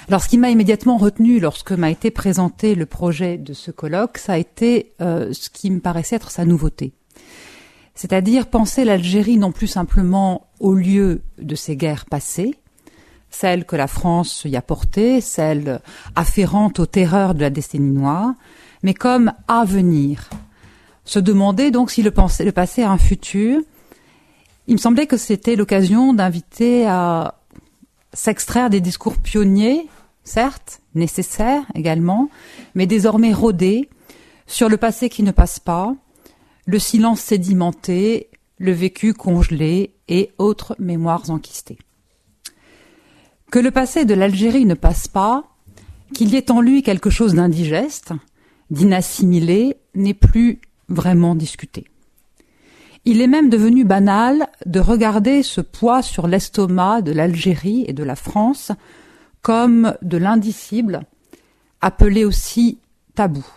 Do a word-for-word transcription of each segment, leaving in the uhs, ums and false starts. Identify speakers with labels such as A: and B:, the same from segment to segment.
A: Alors, ce qui m'a immédiatement retenu lorsque m'a été présenté le projet de ce colloque, ça a été euh, ce qui me paraissait être sa nouveauté. C'est-à-dire penser l'Algérie non plus simplement au lieu de ses guerres passées, celles que la France y a portées, celles afférentes aux terreurs de la décennie noire, mais comme à venir. Se demander donc si le, pensé, le passé a un futur. Il me semblait que c'était l'occasion d'inviter à s'extraire des discours pionniers, certes, nécessaires également, mais désormais rodés, sur le passé qui ne passe pas, le silence sédimenté, le vécu congelé et autres mémoires enquistées. Que le passé de l'Algérie ne passe pas, qu'il y ait en lui quelque chose d'indigeste, d'inassimilé, n'est plus vraiment discuté. Il est même devenu banal de regarder ce poids sur l'estomac de l'Algérie et de la France comme de l'indicible, appelé aussi tabou.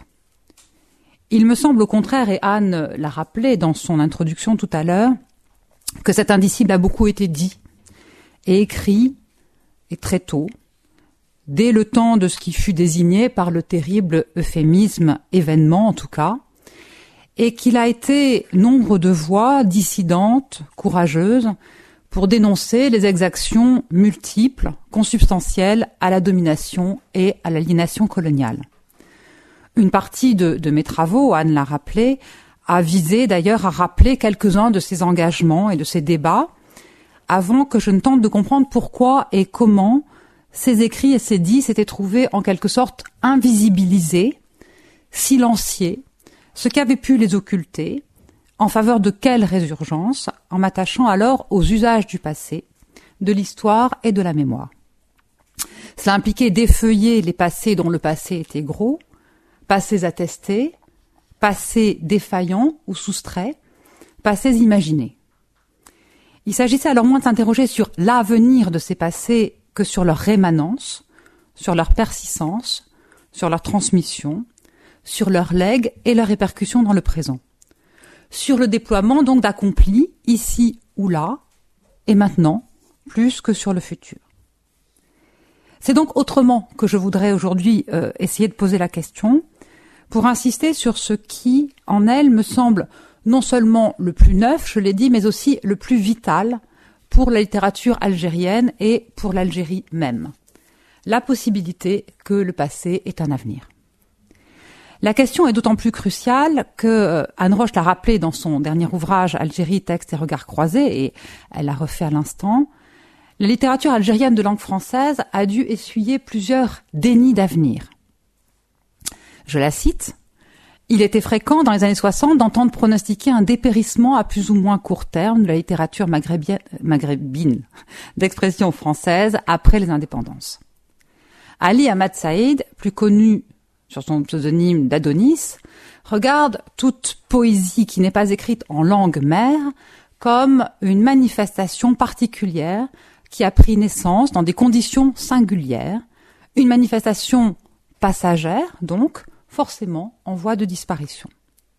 A: Il me semble au contraire, et Anne l'a rappelé dans son introduction tout à l'heure, que cet indicible a beaucoup été dit et écrit, et très tôt, dès le temps de ce qui fut désigné par le terrible euphémisme événement en tout cas, et qu'il a été nombre de voix dissidentes, courageuses, pour dénoncer les exactions multiples, consubstantielles à la domination et à l'aliénation coloniale. Une partie de, de mes travaux, Anne l'a rappelé, a visé d'ailleurs à rappeler quelques-uns de ces engagements et de ces débats, avant que je ne tente de comprendre pourquoi et comment ces écrits et ces dits s'étaient trouvés en quelque sorte invisibilisés, silenciés, ce qui avait pu les occulter, en faveur de quelle résurgence, en m'attachant alors aux usages du passé, de l'histoire et de la mémoire. Cela impliquait d'effeuiller les passés dont le passé était gros, passés attestés, passés défaillants ou soustraits, passés imaginés. Il s'agissait alors moins de s'interroger sur l'avenir de ces passés que sur leur rémanence, sur leur persistance, sur leur transmission, sur leur legs et leurs répercussions dans le présent. Sur le déploiement donc d'accomplis, ici ou là, et maintenant, plus que sur le futur. C'est donc autrement que je voudrais aujourd'hui euh, essayer de poser la question, pour insister sur ce qui, en elle, me semble non seulement le plus neuf, je l'ai dit, mais aussi le plus vital pour la littérature algérienne et pour l'Algérie même. La possibilité que le passé est un avenir. La question est d'autant plus cruciale que Anne Roche l'a rappelé dans son dernier ouvrage Algérie, textes et regards croisés, et elle l'a refait à l'instant. La littérature algérienne de langue française a dû essuyer plusieurs dénis d'avenir. Je la cite. Il était fréquent dans les années soixante d'entendre pronostiquer un dépérissement à plus ou moins court terme de la littérature maghrébine, maghrébine d'expression française après les indépendances. Ali Ahmad Saïd, plus connu sur son pseudonyme d'Adonis, regarde toute poésie qui n'est pas écrite en langue mère comme une manifestation particulière qui a pris naissance dans des conditions singulières, une manifestation passagère, donc, forcément en voie de disparition.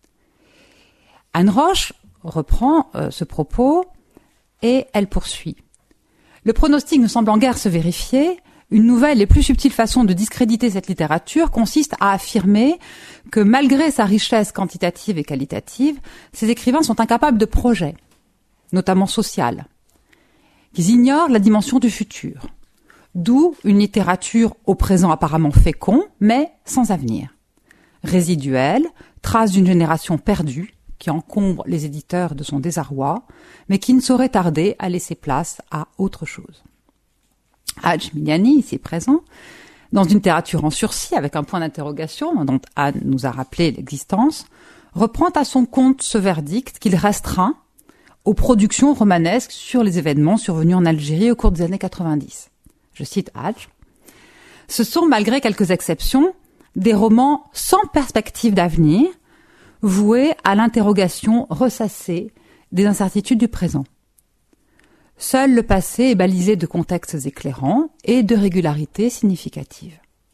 A: Anne Roche reprend euh, ce propos et elle poursuit. Le pronostic ne semblant guère se vérifier, une nouvelle et plus subtile façon de discréditer cette littérature consiste à affirmer que malgré sa richesse quantitative et qualitative, ces écrivains sont incapables de projet, notamment social, qu'ils ignorent la dimension du futur, d'où une littérature au présent apparemment fécond, mais sans avenir, résiduelle, trace d'une génération perdue qui encombre les éditeurs de son désarroi, mais qui ne saurait tarder à laisser place à autre chose. Hadj Mignani, ici présent, dans une littérature en sursis avec un point d'interrogation dont Anne nous a rappelé l'existence, reprend à son compte ce verdict qu'il restreint aux productions romanesques sur les événements survenus en Algérie au cours des années quatre-vingt-dix. Je cite Hadj. Ce sont, malgré quelques exceptions, des romans sans perspective d'avenir, voués à l'interrogation ressassée des incertitudes du présent. Seul le passé est balisé de contextes éclairants et de régularités significatives.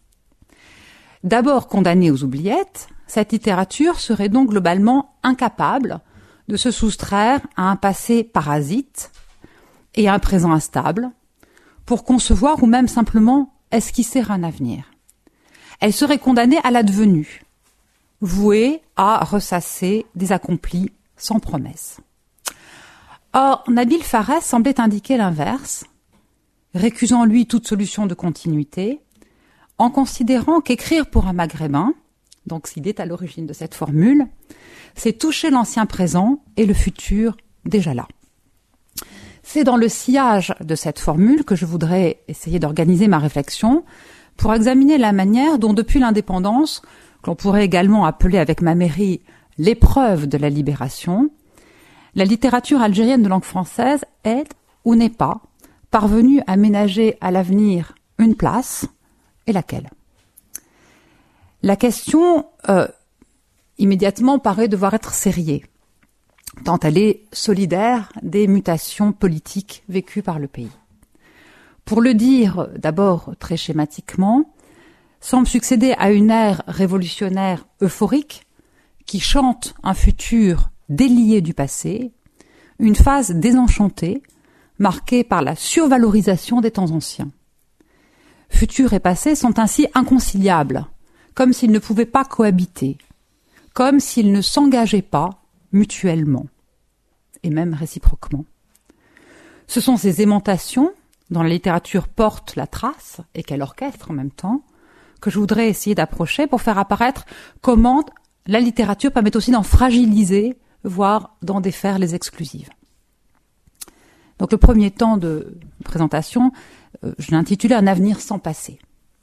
A: D'abord condamnée aux oubliettes, cette littérature serait donc globalement incapable de se soustraire à un passé parasite et à un présent instable, pour concevoir ou même simplement esquisser un avenir. Elle serait condamnée à l'advenu, vouée à ressasser des accomplis sans promesse. Or, Nabil Fares semblait indiquer l'inverse, récusant lui toute solution de continuité, en considérant qu'écrire pour un Maghrébin, donc s'il est à l'origine de cette formule, c'est toucher l'ancien présent et le futur déjà là. C'est dans le sillage de cette formule que je voudrais essayer d'organiser ma réflexion pour examiner la manière dont, depuis l'indépendance, que l'on pourrait également appeler avec Mameri l'épreuve de la libération, la littérature algérienne de langue française est, ou n'est pas, parvenue à ménager à l'avenir une place, et laquelle ? La question euh, immédiatement paraît devoir être sériée, tant elle est solidaire des mutations politiques vécues par le pays. Pour le dire d'abord très schématiquement, semble succéder à une ère révolutionnaire euphorique qui chante un futur délié du passé, une phase désenchantée marquée par la survalorisation des temps anciens. Futur et passé sont ainsi inconciliables, comme s'ils ne pouvaient pas cohabiter, comme s'ils ne s'engageaient pas mutuellement, et même réciproquement. Ce sont ces aimantations, dont la littérature porte la trace, et qu'elle orchestre en même temps, que je voudrais essayer d'approcher pour faire apparaître comment la littérature permet aussi d'en fragiliser, voire d'en défaire les exclusives. Donc le premier temps de présentation, euh, je l'ai intitulé « Un avenir sans passé ».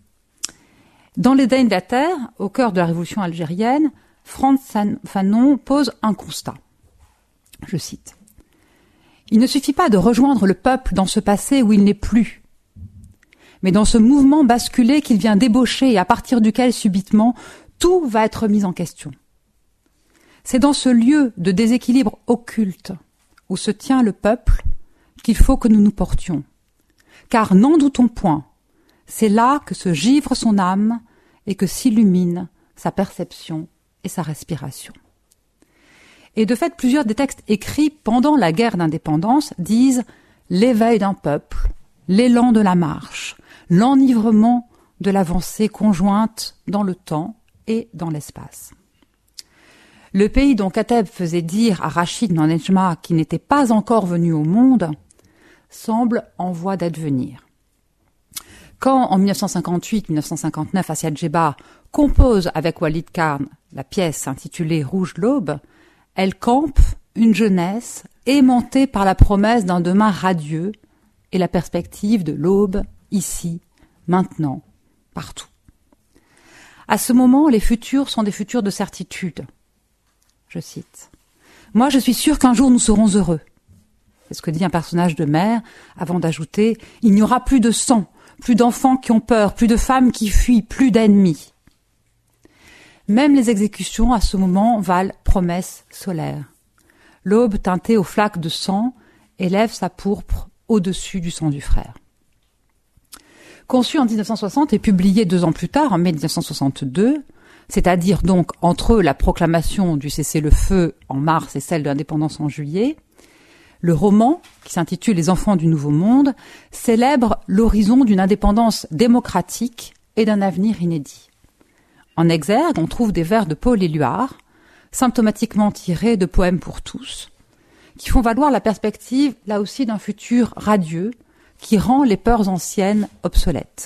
A: Dans Les Daims de la Terre, au cœur de la révolution algérienne, Frantz Fanon pose un constat. Je cite. « Il ne suffit pas de rejoindre le peuple dans ce passé où il n'est plus, mais dans ce mouvement basculé qu'il vient débaucher et à partir duquel, subitement, tout va être mis en question. C'est dans ce lieu de déséquilibre occulte où se tient le peuple qu'il faut que nous nous portions. Car n'en doutons point, c'est là que se givre son âme et que s'illumine sa perception et sa respiration. » Et de fait, plusieurs des textes écrits pendant la guerre d'indépendance disent l'éveil d'un peuple, l'élan de la marche, l'enivrement de l'avancée conjointe dans le temps et dans l'espace. Le pays dont Kateb faisait dire à Rachid Nanejma qu'il n'était pas encore venu au monde semble en voie d'advenir. Quand, en mille neuf cent cinquante-huit mille neuf cent cinquante-neuf, Assia Djeba compose avec Walid Khan la pièce intitulée « Rouge l'aube », elle campe une jeunesse aimantée par la promesse d'un demain radieux et la perspective de l'aube, ici, maintenant, partout. À ce moment, les futurs sont des futurs de certitude. Je cite. « Moi, je suis sûre qu'un jour nous serons heureux. » C'est ce que dit un personnage de mère, avant d'ajouter « Il n'y aura plus de sang, plus d'enfants qui ont peur, plus de femmes qui fuient, plus d'ennemis. » Même les exécutions, à ce moment, valent promesse solaire. L'aube teintée aux flaques de sang élève sa pourpre au-dessus du sang du frère. Conçu en dix-neuf cent soixante et publié deux ans plus tard, en mai dix-neuf cent soixante-deux, c'est-à-dire donc entre la proclamation du cessez-le-feu en mars et celle de l'indépendance en juillet, le roman, qui s'intitule « Les enfants du Nouveau Monde », célèbre l'horizon d'une indépendance démocratique et d'un avenir inédit. En exergue, on trouve des vers de Paul Éluard, symptomatiquement tirés de Poèmes pour tous, qui font valoir la perspective, là aussi, d'un futur radieux qui rend les peurs anciennes obsolètes.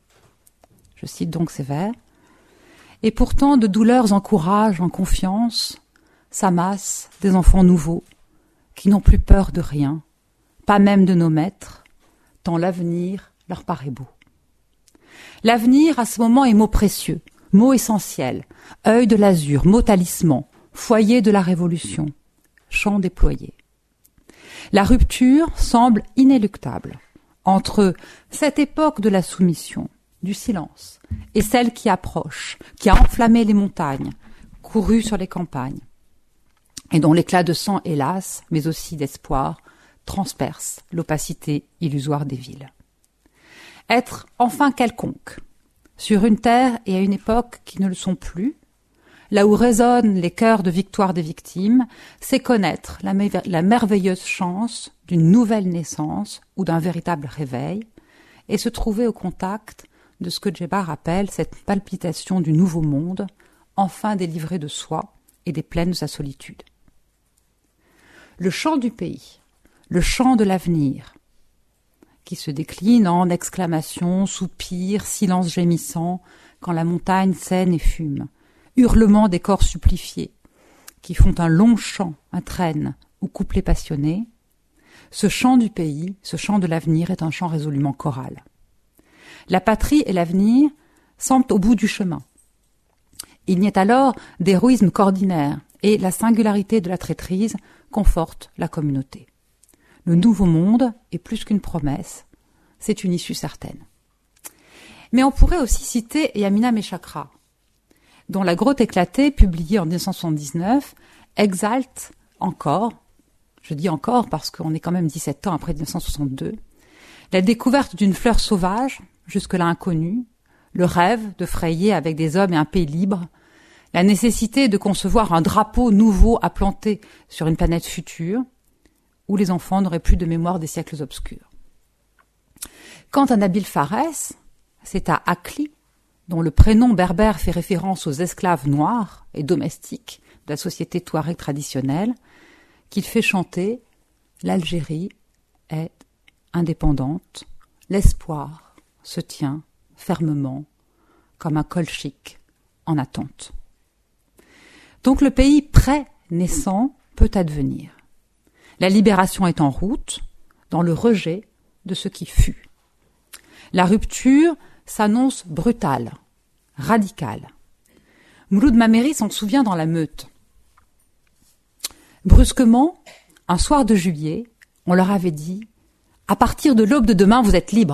A: Je cite donc ces vers. « Et pourtant, de douleurs en courage, en confiance, s'amassent des enfants nouveaux, qui n'ont plus peur de rien, pas même de nos maîtres, tant l'avenir leur paraît beau. » L'avenir, à ce moment, est mot précieux, mot essentiel, œil de l'azur, mot talisman, foyer de la révolution, champ déployé. La rupture semble inéluctable entre cette époque de la soumission, du silence, et celle qui approche, qui a enflammé les montagnes, couru sur les campagnes, et dont l'éclat de sang, hélas, mais aussi d'espoir, transperce l'opacité illusoire des villes. Être enfin quelconque, sur une terre et à une époque qui ne le sont plus, là où résonnent les chœurs de victoire des victimes, c'est connaître la, me- la merveilleuse chance d'une nouvelle naissance ou d'un véritable réveil, et se trouver au contact de ce que Djebar appelle cette palpitation du nouveau monde, enfin délivré de soi et des plaines de sa solitude. Le chant du pays, le chant de l'avenir, qui se décline en exclamations, soupirs, silences gémissants, quand la montagne saigne et fume, hurlements des corps supplifiés, qui font un long chant, un traîne ou couplet passionné. Ce chant du pays, ce chant de l'avenir est un chant résolument choral. La patrie et l'avenir semblent au bout du chemin. Il n'y a alors d'héroïsme qu'ordinaire, et la singularité de la traîtrise conforte la communauté. Le nouveau monde est plus qu'une promesse, c'est une issue certaine. Mais on pourrait aussi citer Yamina Meshakra, dont La Grotte éclatée, publiée en dix-neuf cent soixante-dix-neuf, exalte encore, je dis encore parce qu'on est quand même dix-sept ans après dix-neuf cent soixante-deux, la découverte d'une fleur sauvage, jusque-là inconnue, le rêve de frayer avec des hommes et un pays libre, la nécessité de concevoir un drapeau nouveau à planter sur une planète future, où les enfants n'auraient plus de mémoire des siècles obscurs. Quant à Nabil Farès, c'est à Akli, dont le prénom berbère fait référence aux esclaves noirs et domestiques de la société touareg traditionnelle, qu'il fait chanter « L'Algérie est indépendante, l'espoir se tient fermement comme un colchique en attente ». Donc le pays pré-naissant peut advenir. La libération est en route, dans le rejet de ce qui fut. La rupture s'annonce brutale, radicale. Mouloud Mameri s'en souvient dans La Meute. Brusquement, un soir de juillet, on leur avait dit « À partir de l'aube de demain, vous êtes libres ».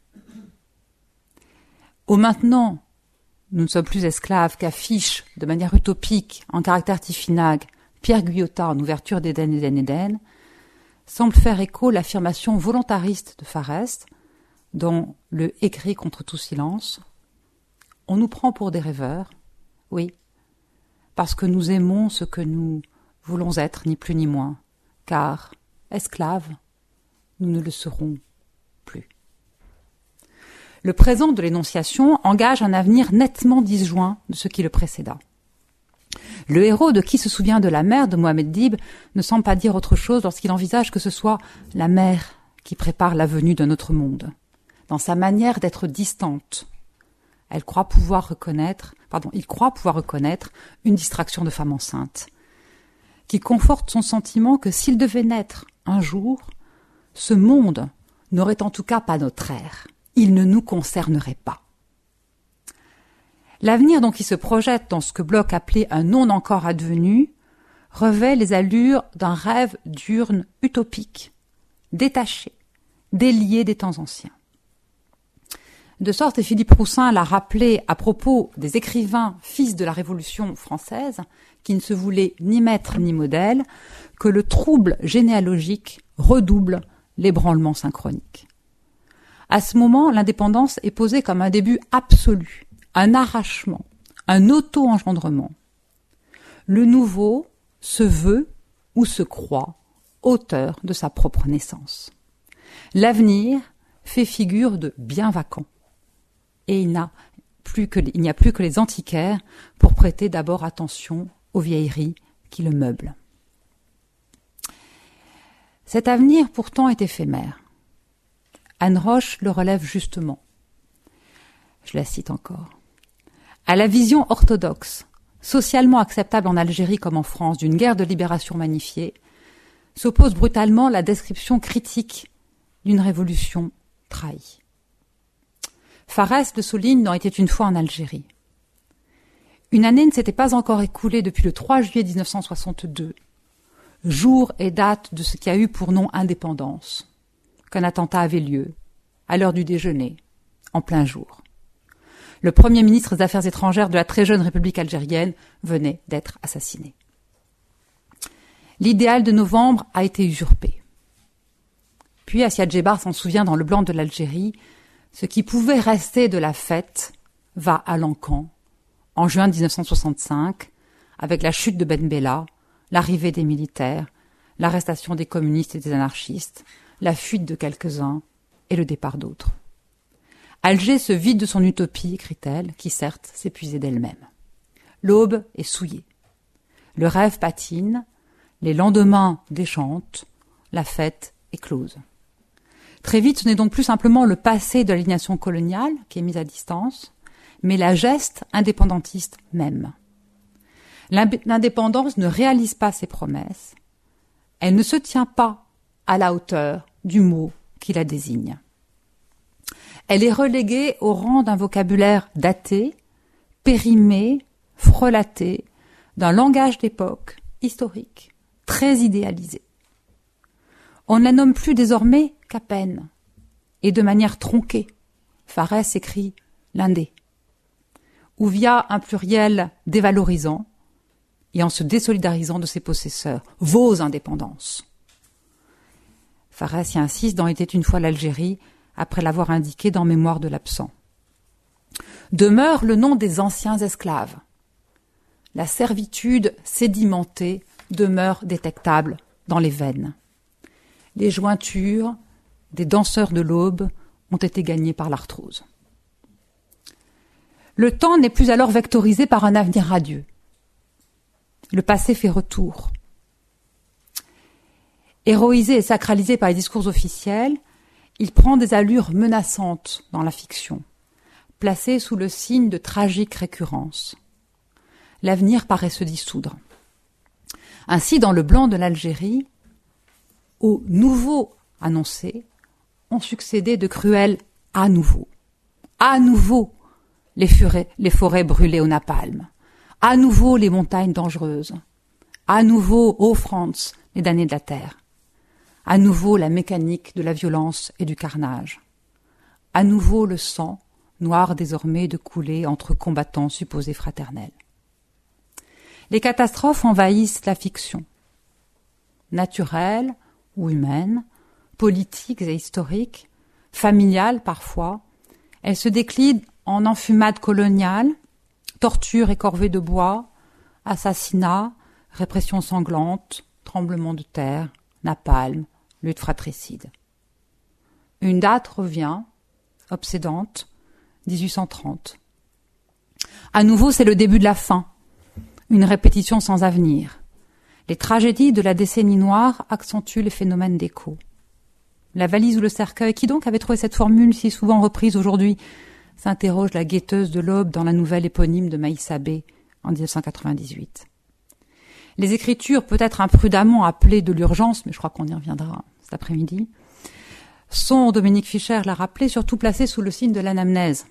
A: Au maintenant, nous ne sommes plus esclaves qu'affiche de manière utopique, en caractère tifinag, Pierre Guyota en ouverture d'Éden, Éden, Éden, semble faire écho l'affirmation volontariste de Farès dans le Écrit contre tout silence. On nous prend pour des rêveurs, oui, parce que nous aimons ce que nous voulons être, ni plus ni moins, car, esclaves, nous ne le serons plus. Le présent de l'Énonciation engage un avenir nettement disjoint de ce qui le précéda. Le héros de Qui se souvient de la mer de Mohamed Dib ne semble pas dire autre chose lorsqu'il envisage que ce soit la mer qui prépare la venue d'un autre monde. Dans sa manière d'être distante, elle croit pouvoir reconnaître, pardon, il croit pouvoir reconnaître une distraction de femme enceinte, qui conforte son sentiment que s'il devait naître un jour, ce monde n'aurait en tout cas pas notre ère. Il ne nous concernerait pas. L'avenir donc qui se projette dans ce que Bloch appelait un non encore advenu revêt les allures d'un rêve diurne utopique, détaché, délié des temps anciens. De sorte, et Philippe Roussin l'a rappelé à propos des écrivains fils de la Révolution française, qui ne se voulaient ni maître ni modèle, que le trouble généalogique redouble l'ébranlement synchronique. À ce moment, l'indépendance est posée comme un début absolu, un arrachement, un auto-engendrement. Le nouveau se veut ou se croit auteur de sa propre naissance. L'avenir fait figure de bien vacant. Et il, n'a plus que, il n'y a plus que les antiquaires pour prêter d'abord attention aux vieilleries qui le meublent. Cet avenir pourtant est éphémère. Anne Roche le relève justement. Je la cite encore. À la vision orthodoxe, socialement acceptable en Algérie comme en France, d'une guerre de libération magnifiée, s'oppose brutalement la description critique d'une révolution trahie. Farès le souligne dans Était une fois en Algérie. Une année ne s'était pas encore écoulée depuis le trois juillet mille neuf cent soixante-deux, jour et date de ce qui a eu pour nom indépendance, qu'un attentat avait lieu, à l'heure du déjeuner, en plein jour. Le premier ministre des Affaires étrangères de la très jeune République algérienne venait d'être assassiné. L'idéal de novembre a été usurpé. Puis Assia Djebar s'en souvient dans Le Blanc de l'Algérie, ce qui pouvait rester de la fête va à l'encan, en juin mille neuf cent soixante-cinq, avec la chute de Ben Bella, l'arrivée des militaires, l'arrestation des communistes et des anarchistes, la fuite de quelques-uns et le départ d'autres. Alger se vide de son utopie, écrit-elle, qui certes s'épuisait d'elle-même. L'aube est souillée. Le rêve patine, les lendemains déchantent, la fête est close. Très vite, ce n'est donc plus simplement le passé de l'aliénation coloniale qui est mis à distance, mais la geste indépendantiste même. L'indépendance ne réalise pas ses promesses, elle ne se tient pas à la hauteur du mot qui la désigne. Elle est reléguée au rang d'un vocabulaire daté, périmé, frelaté, d'un langage d'époque, historique, très idéalisé. On ne la nomme plus désormais qu'à peine, et de manière tronquée. Farès écrit l'Indé, ou via un pluriel dévalorisant, et en se désolidarisant de ses possesseurs, vos indépendances. Farès y insiste dans « Était une fois l'Algérie », après l'avoir indiqué dans « Mémoire de l'absent ». Demeure le nom des anciens esclaves. La servitude sédimentée demeure détectable dans les veines. Les jointures des danseurs de l'aube ont été gagnées par l'arthrose. Le temps n'est plus alors vectorisé par un avenir radieux. Le passé fait retour. Héroïsé et sacralisé par les discours officiels, il prend des allures menaçantes dans la fiction, placé sous le signe de tragique récurrence. L'avenir paraît se dissoudre. Ainsi, dans le blanc de l'Algérie, aux nouveaux annoncés ont succédé de cruels à nouveau. À nouveau, les forêts, les forêts brûlées au napalm. À nouveau, les montagnes dangereuses. À nouveau, ô France, les damnés de la terre. À nouveau, la mécanique de la violence et du carnage. À nouveau, le sang, noir désormais de couler entre combattants supposés fraternels. Les catastrophes envahissent la fiction. Naturelle ou humaine, politiques et historiques, familiales parfois, elles se déclinent en enfumades coloniales, tortures et corvées de bois, assassinats, répression sanglante, tremblements de terre, napalm, lutte fratricide. Une date revient, obsédante, dix-huit cent trente. À nouveau, c'est le début de la fin, une répétition sans avenir. Les tragédies de la décennie noire accentuent les phénomènes d'écho. La valise ou le cercueil, qui donc avait trouvé cette formule si souvent reprise aujourd'hui, s'interroge la guetteuse de l'Aube dans la nouvelle éponyme de Maïs Abbé en dix-neuf cent quatre-vingt-dix-huit. Les écritures, peut-être imprudemment appelées de l'urgence, mais je crois qu'on y reviendra cet après-midi, sont, Dominique Fischer l'a rappelé, surtout placées sous le signe de l'anamnèse.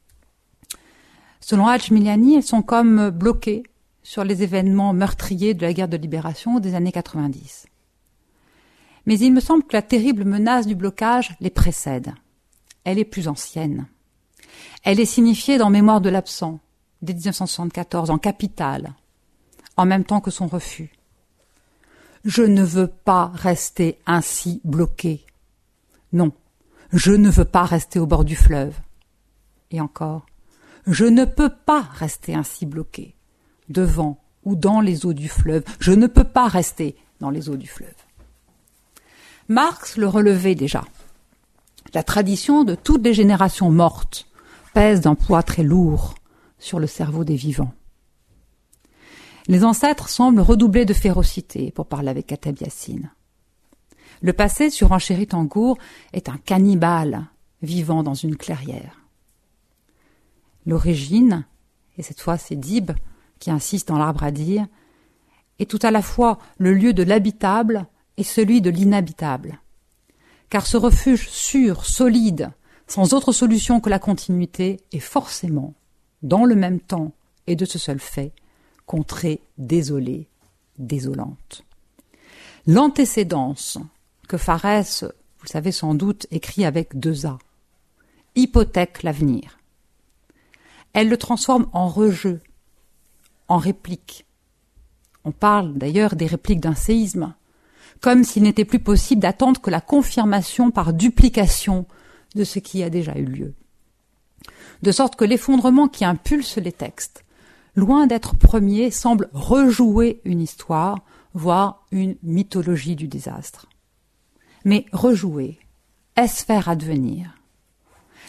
A: Selon Hadj Miliani, elles sont comme bloquées sur les événements meurtriers de la guerre de libération des années quatre-vingt-dix. Mais il me semble que la terrible menace du blocage les précède. Elle est plus ancienne. Elle est signifiée dans Mémoire de l'absent, dès dix-neuf cent soixante-quatorze, en capitale, en même temps que son refus. Je ne veux pas rester ainsi bloqué. Non, je ne veux pas rester au bord du fleuve. Et encore, je ne peux pas rester ainsi bloqué, devant ou dans les eaux du fleuve. Je ne peux pas rester dans les eaux du fleuve. Marx le relevait déjà. La tradition de toutes les générations mortes pèse d'un poids très lourd sur le cerveau des vivants. Les ancêtres semblent redoubler de férocité, pour parler avec Kateb Yassine. Le passé, surenchéri Tangour, est un cannibale vivant dans une clairière. L'origine, et cette fois c'est Dib qui insiste dans l'Arbre à dire, est tout à la fois le lieu de l'habitable et celui de l'inhabitable. Car ce refuge sûr, solide, sans autre solution que la continuité, est forcément, dans le même temps et de ce seul fait, contrée désolée, désolante. L'antécédence que Farès, vous le savez sans doute, écrit avec deux A, hypothèque l'avenir. Elle le transforme en rejeu, en réplique. On parle d'ailleurs des répliques d'un séisme, comme s'il n'était plus possible d'attendre que la confirmation par duplication de ce qui a déjà eu lieu. De sorte que l'effondrement qui impulse les textes, loin d'être premier, semble rejouer une histoire, voire une mythologie du désastre. Mais rejouer, est-ce faire advenir ?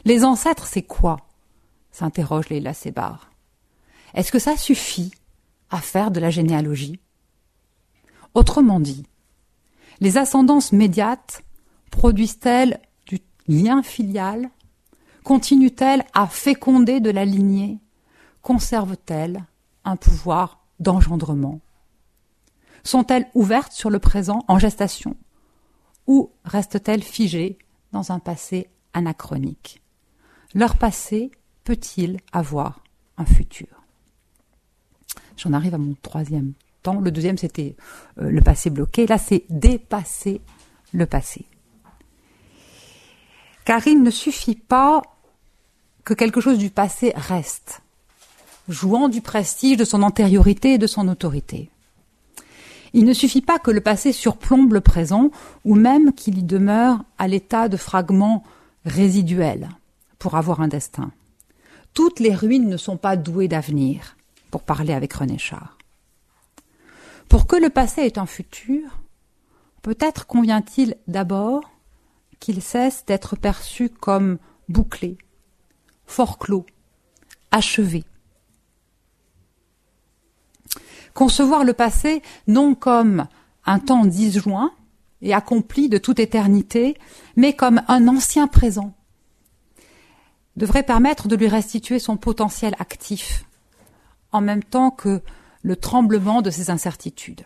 A: Les ancêtres, c'est quoi? S'interroge Leila Sebar. Est-ce que ça suffit à faire de la généalogie? Autrement dit, les ascendances médiates produisent-elles du lien filial? Continuent-elles à féconder de la lignée? Conservent-elles un pouvoir d'engendrement? Sont-elles ouvertes sur le présent en gestation? Ou restent-elles figées dans un passé anachronique? Leur passé peut-il avoir un futur? J'en arrive à mon troisième temps. Le deuxième, c'était euh, le passé bloqué. Là, c'est dépasser le passé. Car il ne suffit pas que quelque chose du passé reste, jouant du prestige de son antériorité et de son autorité. Il ne suffit pas que le passé surplombe le présent, ou même qu'il y demeure à l'état de fragments résiduels pour avoir un destin. Toutes les ruines ne sont pas douées d'avenir, pour parler avec René Char. Pour que le passé ait un futur, peut-être convient-il d'abord qu'il cesse d'être perçu comme bouclé, forclos, achevé. Concevoir le passé non comme un temps disjoint et accompli de toute éternité, mais comme un ancien présent, devrait permettre de lui restituer son potentiel actif, en même temps que le tremblement de ses incertitudes.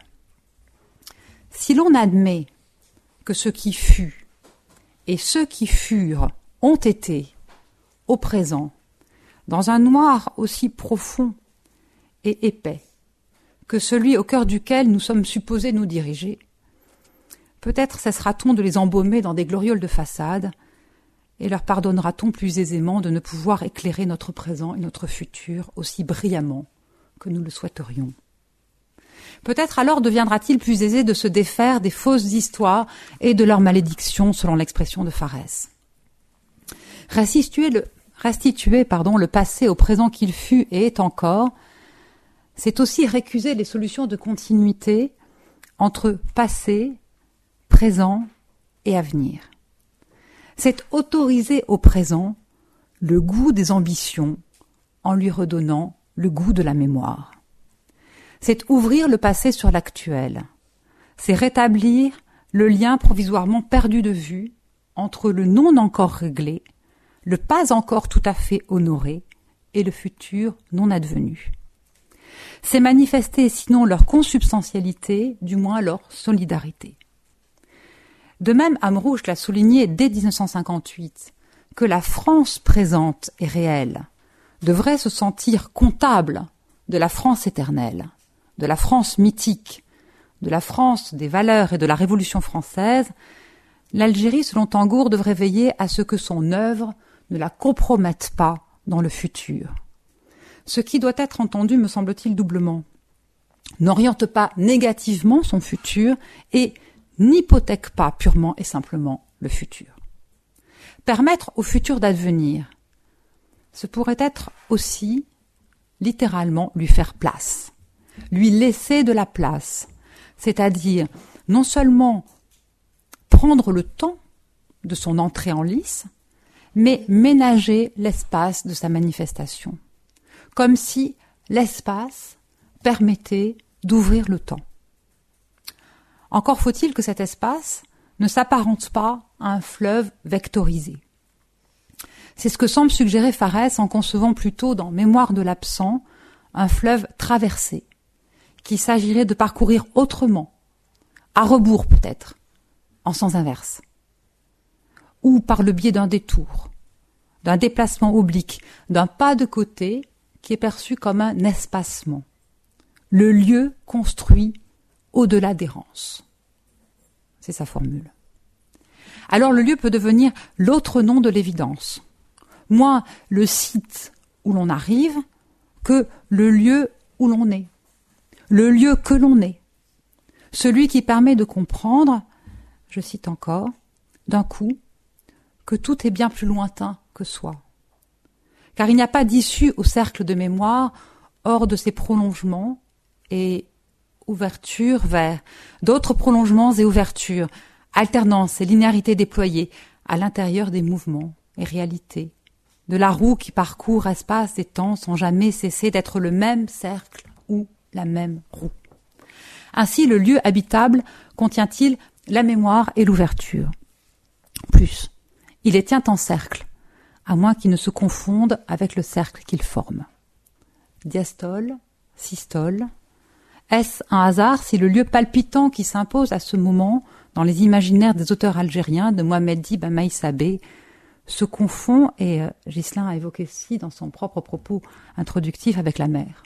A: Si l'on admet que ce qui fut et ceux qui furent ont été, au présent, dans un noir aussi profond et épais que celui au cœur duquel nous sommes supposés nous diriger, peut-être cessera-t-on de les embaumer dans des glorioles de façade et leur pardonnera-t-on plus aisément de ne pouvoir éclairer notre présent et notre futur aussi brillamment que nous le souhaiterions. Peut-être alors deviendra-t-il plus aisé de se défaire des fausses histoires et de leurs malédictions, selon l'expression de Farès. Restituer le, restituer, pardon, le passé au présent qu'il fut et est encore, c'est aussi récuser les solutions de continuité entre passé, présent et avenir. C'est autoriser au présent le goût des ambitions en lui redonnant le goût de la mémoire. C'est ouvrir le passé sur l'actuel. C'est rétablir le lien provisoirement perdu de vue entre le non encore réglé, le pas encore tout à fait honoré et le futur non advenu. C'est manifester sinon leur consubstantialité, du moins leur solidarité. De même, Amrouche l'a souligné dès dix-neuf cent cinquante-huit, que la France présente et réelle devrait se sentir comptable de la France éternelle, de la France mythique, de la France des valeurs et de la Révolution française. L'Algérie, selon Tangour, devrait veiller à ce que son œuvre ne la compromette pas dans le futur. Ce qui doit être entendu, me semble-t-il, doublement. N'oriente pas négativement son futur et n'hypothèque pas purement et simplement le futur. Permettre au futur d'advenir, ce pourrait être aussi, littéralement, lui faire place, lui laisser de la place, c'est-à-dire non seulement prendre le temps de son entrée en lice, mais ménager l'espace de sa manifestation, comme si l'espace permettait d'ouvrir le temps. Encore faut-il que cet espace ne s'apparente pas à un fleuve vectorisé. C'est ce que semble suggérer Farès en concevant plutôt dans Mémoire de l'absent un fleuve traversé, qu'il s'agirait de parcourir autrement, à rebours peut-être, en sens inverse, ou par le biais d'un détour, d'un déplacement oblique, d'un pas de côté qui est perçu comme un espacement, le lieu construit au-delà d'errance. C'est sa formule. Alors le lieu peut devenir l'autre nom de l'évidence, moins le site où l'on arrive que le lieu où l'on est, le lieu que l'on est, celui qui permet de comprendre, je cite encore, d'un coup, que tout est bien plus lointain que soi. Car il n'y a pas d'issue au cercle de mémoire hors de ses prolongements et ouverture vers d'autres prolongements et ouvertures, alternance et linéarité déployées à l'intérieur des mouvements et réalités de la roue qui parcourt espace et temps sans jamais cesser d'être le même cercle ou la même roue. Ainsi, le lieu habitable contient-il la mémoire et l'ouverture. Plus, il les tient en cercle, à moins qu'ils ne se confondent avec le cercle qu'ils forment. Diastole, systole. Est-ce un hasard si le lieu palpitant qui s'impose à ce moment dans les imaginaires des auteurs algériens de Mohamed Dib à Maïsabé se confond, et euh, Ghislain a évoqué ceci dans son propre propos introductif, avec la mer.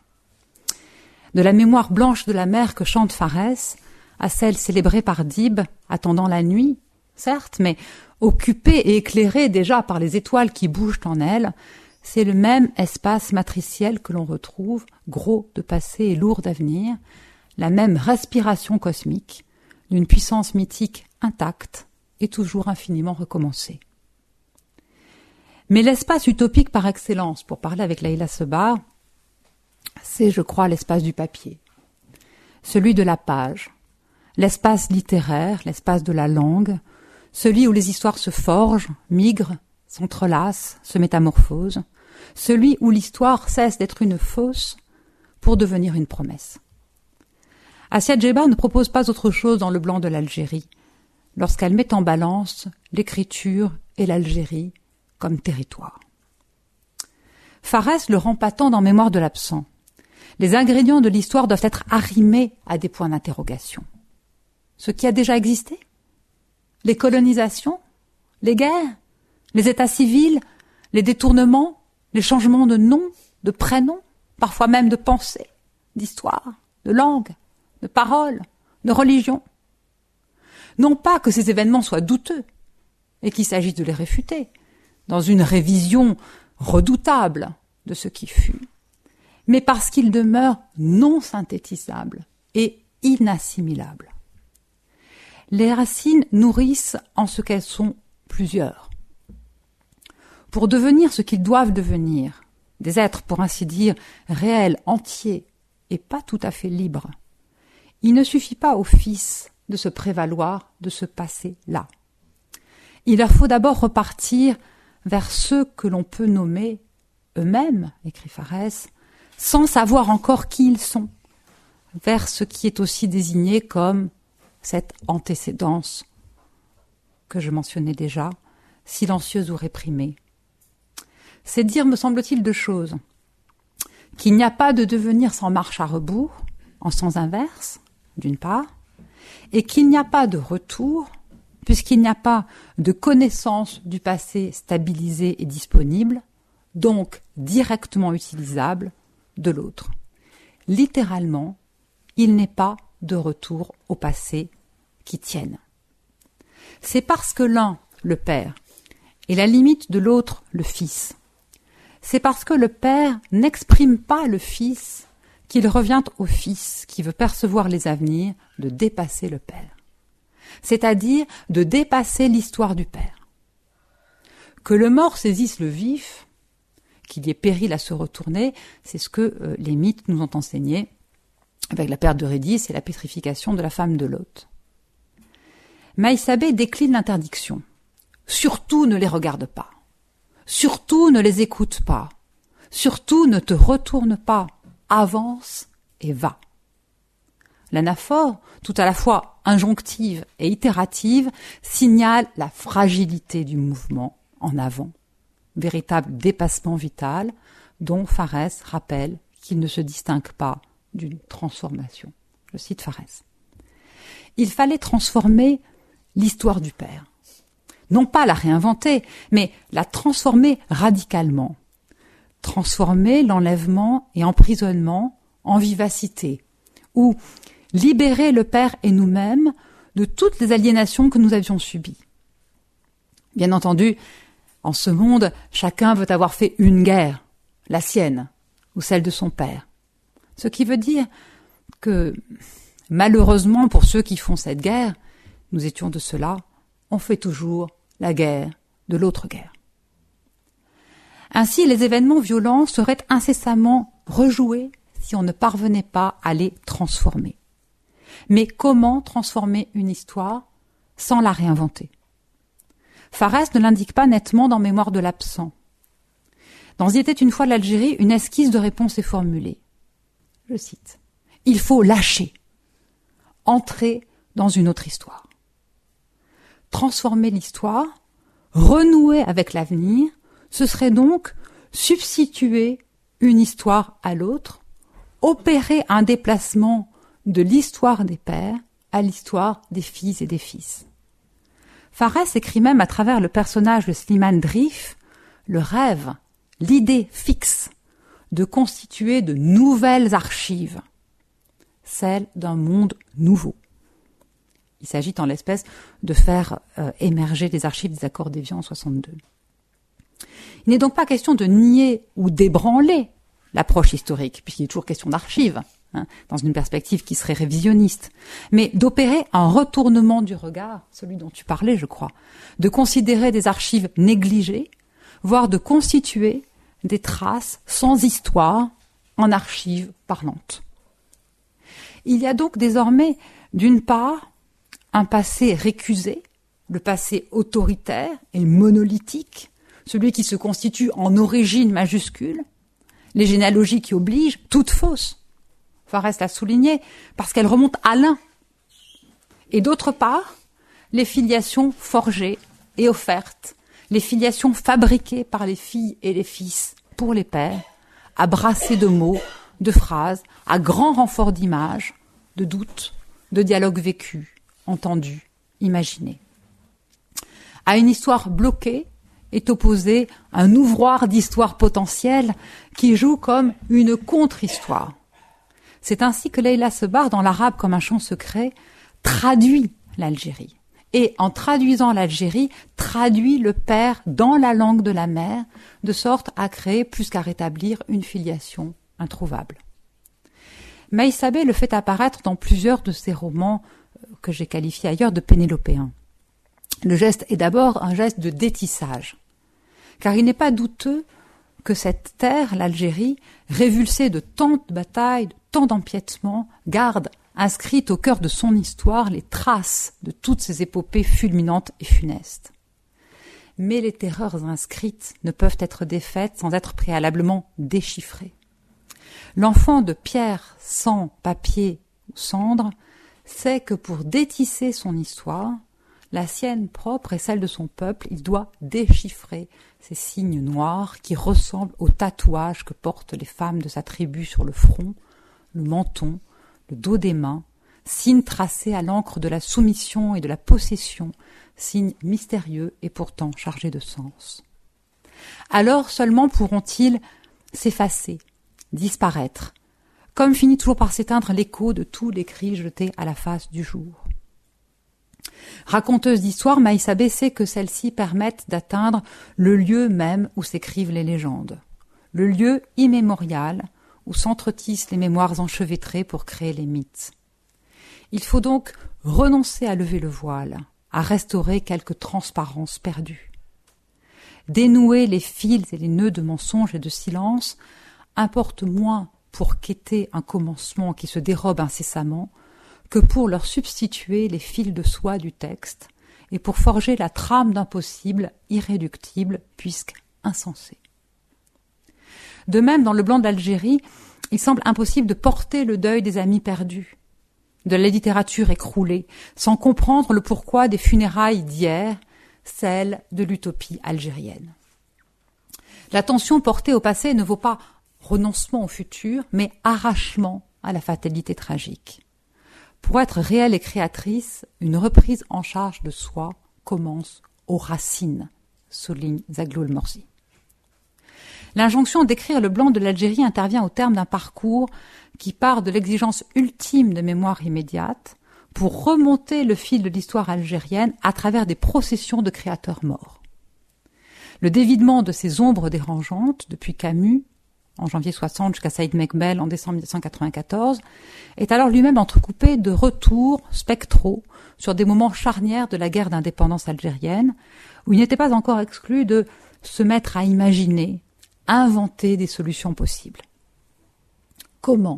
A: De la mémoire blanche de la mer que chante Farès à celle célébrée par Dib, attendant la nuit, certes, mais occupée et éclairée déjà par les étoiles qui bougent en elle, c'est le même espace matriciel que l'on retrouve, gros de passé et lourd d'avenir, la même respiration cosmique, d'une puissance mythique intacte et toujours infiniment recommencée. Mais l'espace utopique par excellence, pour parler avec Leïla Sebar, c'est, je crois, l'espace du papier, celui de la page, l'espace littéraire, l'espace de la langue, celui où les histoires se forgent, migrent, s'entrelacent, se métamorphosent, celui où l'histoire cesse d'être une fausse pour devenir une promesse. Assia Djeba ne propose pas autre chose dans Le Blanc de l'Algérie, lorsqu'elle met en balance l'écriture et l'Algérie comme territoire. Farès le rend patent dans Mémoire de l'absent. Les ingrédients de l'histoire doivent être arrimés à des points d'interrogation. Ce qui a déjà existé ? Les colonisations ? Les guerres ? Les états civils ? Les détournements ? Les changements de nom, de prénom, parfois même de pensée, d'histoire, de langue, de parole, de religion. Non pas que ces événements soient douteux et qu'il s'agisse de les réfuter, dans une révision redoutable de ce qui fut, mais parce qu'ils demeurent non synthétisables et inassimilables. Les racines nourrissent en ce qu'elles sont plusieurs. Pour devenir ce qu'ils doivent devenir, des êtres, pour ainsi dire, réels, entiers et pas tout à fait libres, il ne suffit pas aux fils de se prévaloir de ce passé-là. Il leur faut d'abord repartir vers ceux que l'on peut nommer eux-mêmes, écrit Farès, sans savoir encore qui ils sont, vers ce qui est aussi désigné comme cette antécédence que je mentionnais déjà, silencieuse ou réprimée. C'est dire, me semble-t-il, deux choses. Qu'il n'y a pas de devenir sans marche à rebours, en sens inverse, d'une part, et qu'il n'y a pas de retour, puisqu'il n'y a pas de connaissance du passé stabilisée et disponible, donc directement utilisable, de l'autre. Littéralement, il n'est pas de retour au passé qui tienne. C'est parce que l'un, le père, est la limite de l'autre, le fils. C'est parce que le père n'exprime pas le fils qu'il revient au fils qui veut percevoir les avenirs de dépasser le père. C'est-à-dire de dépasser l'histoire du père. Que le mort saisisse le vif, qu'il y ait péril à se retourner, c'est ce que euh, les mythes nous ont enseigné avec la perte d'Eurydice et la pétrification de la femme de Lot. Maïsabé décline l'interdiction. Surtout ne les regarde pas. Surtout ne les écoute pas. Surtout ne te retourne pas. Avance et va. L'anaphore, tout à la fois injonctive et itérative, signale la fragilité du mouvement en avant, véritable dépassement vital dont Farès rappelle qu'il ne se distingue pas d'une transformation. Je cite Farès. Il fallait transformer l'histoire du père. Non pas la réinventer, mais la transformer radicalement. Transformer l'enlèvement et emprisonnement en vivacité, ou libérer le père et nous-mêmes de toutes les aliénations que nous avions subies. Bien entendu, en ce monde, chacun veut avoir fait une guerre, la sienne ou celle de son père. Ce qui veut dire que, malheureusement pour ceux qui font cette guerre, nous étions de ceux-là, on fait toujours la guerre de l'autre guerre. Ainsi, les événements violents seraient incessamment rejoués si on ne parvenait pas à les transformer. Mais comment transformer une histoire sans la réinventer ? Farès ne l'indique pas nettement dans Mémoire de l'absent. Dans Il était une fois l'Algérie, une esquisse de réponse est formulée. Je cite. « Il faut lâcher, entrer dans une autre histoire. Transformer l'histoire, renouer avec l'avenir, ce serait donc substituer une histoire à l'autre, opérer un déplacement de l'histoire des pères à l'histoire des filles et des fils. » Farès écrit même à travers le personnage de Slimane Drif le rêve, l'idée fixe de constituer de nouvelles archives, celle d'un monde nouveau. Il s'agit en l'espèce de faire euh, émerger les archives des accords d'Évian en soixante-deux. Il n'est donc pas question de nier ou d'ébranler l'approche historique, puisqu'il est toujours question d'archives, hein, dans une perspective qui serait révisionniste, mais d'opérer un retournement du regard, celui dont tu parlais, je crois, de considérer des archives négligées, voire de constituer des traces sans histoire en archives parlantes. Il y a donc désormais, d'une part, un passé récusé, le passé autoritaire et monolithique, celui qui se constitue en origine majuscule, les généalogies qui obligent, toutes fausses. Farès l'a souligné, parce qu'elles remontent à l'un. Et d'autre part, les filiations forgées et offertes, les filiations fabriquées par les filles et les fils pour les pères, à brasser de mots, de phrases, à grand renfort d'images, de doutes, de dialogues vécus, entendus, imaginés. À une histoire bloquée est opposé un ouvroir d'histoire potentielle qui joue comme une contre-histoire. C'est ainsi que Leila Sebar, dans l'arabe comme un chant secret, traduit l'Algérie. Et en traduisant l'Algérie, traduit le père dans la langue de la mère, de sorte à créer plus qu'à rétablir une filiation introuvable. Meïsabé le fait apparaître dans plusieurs de ses romans que j'ai qualifiés ailleurs de pénélopéens. Le geste est d'abord un geste de détissage, car il n'est pas douteux que cette terre, l'Algérie, révulsée de tant de batailles, de tant d'empiètements, garde inscrite au cœur de son histoire les traces de toutes ces épopées fulminantes et funestes. Mais les terreurs inscrites ne peuvent être défaites sans être préalablement déchiffrées. L'enfant de pierre, sang, papier ou cendre sait que pour détisser son histoire, la sienne propre et celle de son peuple, il doit déchiffrer ces signes noirs qui ressemblent aux tatouages que portent les femmes de sa tribu sur le front, le menton, le dos des mains, signes tracés à l'encre de la soumission et de la possession, signes mystérieux et pourtant chargés de sens. Alors seulement pourront-ils s'effacer, disparaître, comme finit toujours par s'éteindre l'écho de tous les cris jetés à la face du jour. Raconteuse d'histoire, Meïsabé sait que celles-ci permettent d'atteindre le lieu même où s'écrivent les légendes, le lieu immémorial où s'entretissent les mémoires enchevêtrées pour créer les mythes. Il faut donc renoncer à lever le voile, à restaurer quelque transparence perdue. Dénouer les fils et les nœuds de mensonges et de silence importe moins pour quêter un commencement qui se dérobe incessamment que pour leur substituer les fils de soie du texte et pour forger la trame d'un possible irréductible puisque insensé. De même, dans Le Blanc d'Algérie, il semble impossible de porter le deuil des amis perdus, de la littérature écroulée, sans comprendre le pourquoi des funérailles d'hier, celles de l'utopie algérienne. L'attention portée au passé ne vaut pas renoncement au futur, mais arrachement à la fatalité tragique. Pour être réelle et créatrice, une reprise en charge de soi commence aux racines, souligne Zaghloul Morsi. L'injonction d'écrire le blanc de l'Algérie intervient au terme d'un parcours qui part de l'exigence ultime de mémoire immédiate pour remonter le fil de l'histoire algérienne à travers des processions de créateurs morts. Le dévidement de ces ombres dérangeantes, depuis Camus, en janvier soixante jusqu'à Saïd Mekbel en décembre mille neuf cent quatre-vingt-quatorze, est alors lui-même entrecoupé de retours spectraux sur des moments charnières de la guerre d'indépendance algérienne, où il n'était pas encore exclu de se mettre à imaginer, à inventer des solutions possibles. Comment ?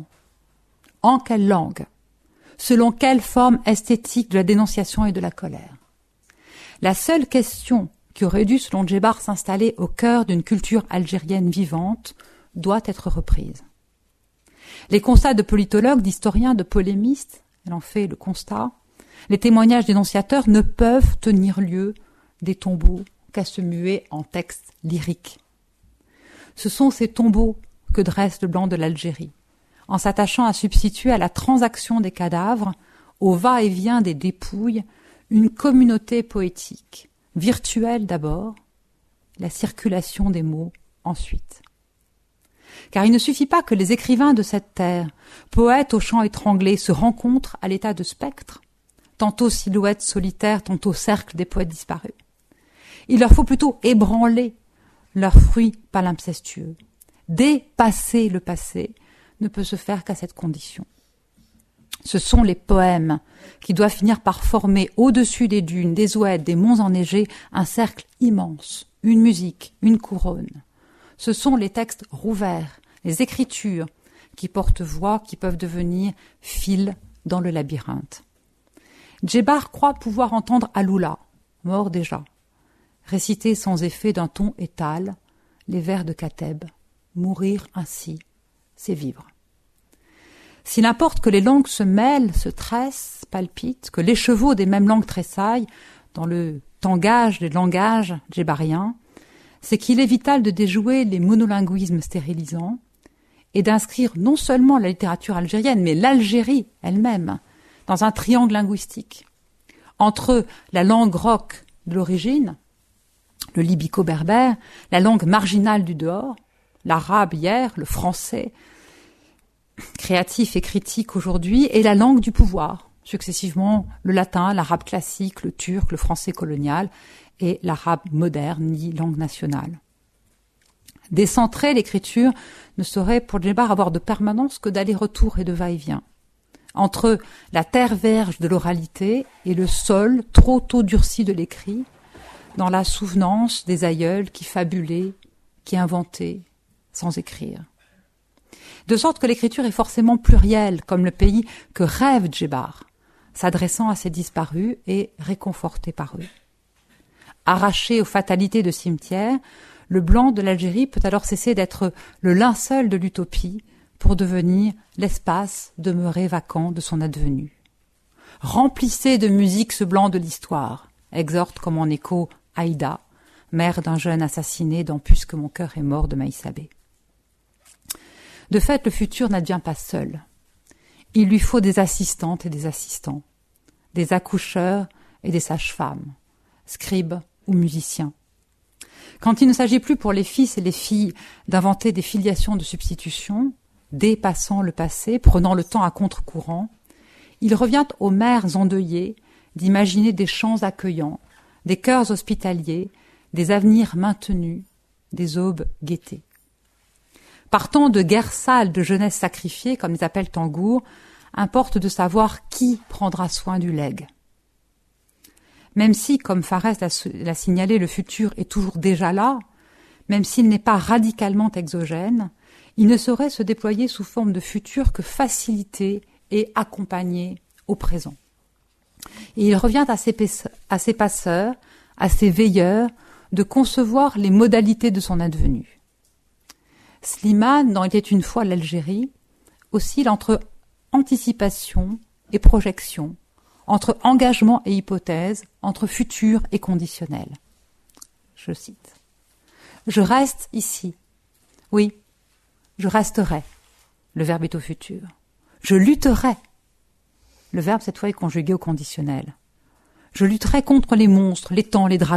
A: En quelle langue ? Selon quelle forme esthétique de la dénonciation et de la colère ? La seule question qui aurait dû, selon Djebar, s'installer au cœur d'une culture algérienne vivante, doit être reprise. Les constats de politologues, d'historiens, de polémistes, elle en fait le constat, les témoignages dénonciateurs ne peuvent tenir lieu des tombeaux qu'à se muer en textes lyriques. Ce sont ces tombeaux que dresse le blanc de l'Algérie, en s'attachant à substituer à la transaction des cadavres, au va-et-vient des dépouilles, une communauté poétique, virtuelle d'abord, la circulation des mots ensuite. Car il ne suffit pas que les écrivains de cette terre, poètes au chant étranglé, se rencontrent à l'état de spectre, tantôt silhouettes solitaires, tantôt cercle des poètes disparus. Il leur faut plutôt ébranler leurs fruits palimpsestueux. Dépasser le passé ne peut se faire qu'à cette condition. Ce sont les poèmes qui doivent finir par former au-dessus des dunes, des oueds, des monts enneigés, un cercle immense, une musique, une couronne. Ce sont les textes rouverts, les écritures qui portent voix, qui peuvent devenir fil dans le labyrinthe. Djebar croit pouvoir entendre Aloula, mort déjà, réciter sans effet d'un ton étal les vers de Kateb. Mourir ainsi, c'est vivre. S'il importe que les langues se mêlent, se tressent, palpitent, que l'écheveau des mêmes langues tressaille, dans le tangage des langages djébariens, c'est qu'il est vital de déjouer les monolinguismes stérilisants et d'inscrire non seulement la littérature algérienne, mais l'Algérie elle-même dans un triangle linguistique. Entre la langue rock de l'origine, le libico-berbère, la langue marginale du dehors, l'arabe hier, le français, créatif et critique aujourd'hui, et la langue du pouvoir, successivement le latin, l'arabe classique, le turc, le français colonial et l'arabe moderne, ni langue nationale. Décentrer l'écriture ne saurait pour Djebar avoir de permanence que d'aller-retour et de va-et-vient. Entre la terre vierge de l'oralité et le sol trop tôt durci de l'écrit, dans la souvenance des aïeuls qui fabulaient, qui inventaient, sans écrire. De sorte que l'écriture est forcément plurielle, comme le pays que rêve Djebar, s'adressant à ses disparus et réconforté par eux. Arraché aux fatalités de cimetière, le blanc de l'Algérie peut alors cesser d'être le linceul de l'utopie pour devenir l'espace demeuré vacant de son advenu. Remplissez de musique ce blanc de l'histoire, exhorte comme en écho Aïda, mère d'un jeune assassiné dans Puisque mon cœur est mort de Maïsabé. De fait, le futur n'advient pas seul. Il lui faut des assistantes et des assistants, des accoucheurs et des sages-femmes, scribes ou musiciens. Quand il ne s'agit plus pour les fils et les filles d'inventer des filiations de substitution, dépassant le passé, prenant le temps à contre-courant, il revient aux mères endeuillées d'imaginer des champs accueillants, des cœurs hospitaliers, des avenirs maintenus, des aubes guettées. Partant de guerres sales de jeunesse sacrifiée, comme les appelle Tangour, importe de savoir qui prendra soin du legs. Même si, comme Farès l'a signalé, le futur est toujours déjà là, même s'il n'est pas radicalement exogène, il ne saurait se déployer sous forme de futur que facilité et accompagné au présent. Et il revient à ses, à ses passeurs, à ses veilleurs, de concevoir les modalités de son advenu. Slimane, dans Il était une fois l'Algérie, oscille entre anticipation et projection, entre engagement et hypothèse, entre futur et conditionnel. Je cite. « Je reste ici. Oui, je resterai. » Le verbe est au futur. « Je lutterai. » Le verbe, cette fois, est conjugué au conditionnel. « Je lutterai contre les monstres, les temps, les dragons. »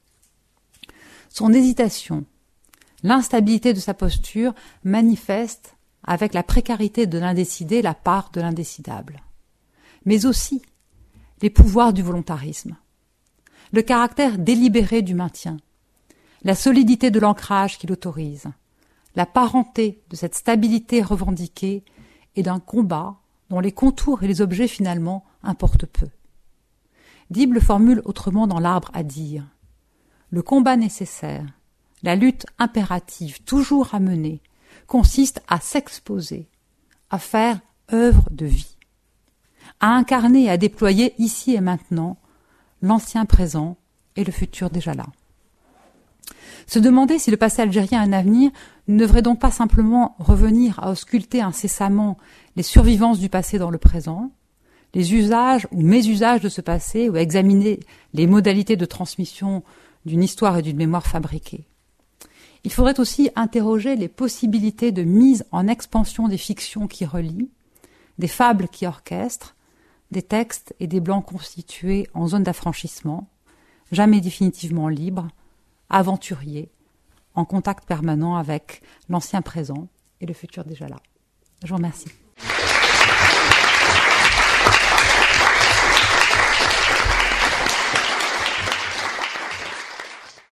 A: Son hésitation, l'instabilité de sa posture manifeste avec la précarité de l'indécidé la part de l'indécidable. Mais aussi les pouvoirs du volontarisme, le caractère délibéré du maintien, la solidité de l'ancrage qui l'autorise, la parenté de cette stabilité revendiquée et d'un combat dont les contours et les objets finalement importent peu. Dib le formule autrement dans l'Arbre à dire. Le combat nécessaire, la lutte impérative toujours à mener, consiste à s'exposer, à faire œuvre de vie, à incarner et à déployer ici et maintenant l'ancien présent et le futur déjà là. Se demander si le passé algérien a un avenir ne devrait donc pas simplement revenir à ausculter incessamment les survivances du passé dans le présent, les usages ou mésusages de ce passé, ou à examiner les modalités de transmission d'une histoire et d'une mémoire fabriquée. Il faudrait aussi interroger les possibilités de mise en expansion des fictions qui relient, des fables qui orchestrent, des textes et des blancs constitués en zone d'affranchissement, jamais définitivement libres, aventuriers, en contact permanent avec l'ancien présent et le futur déjà là. Je vous remercie.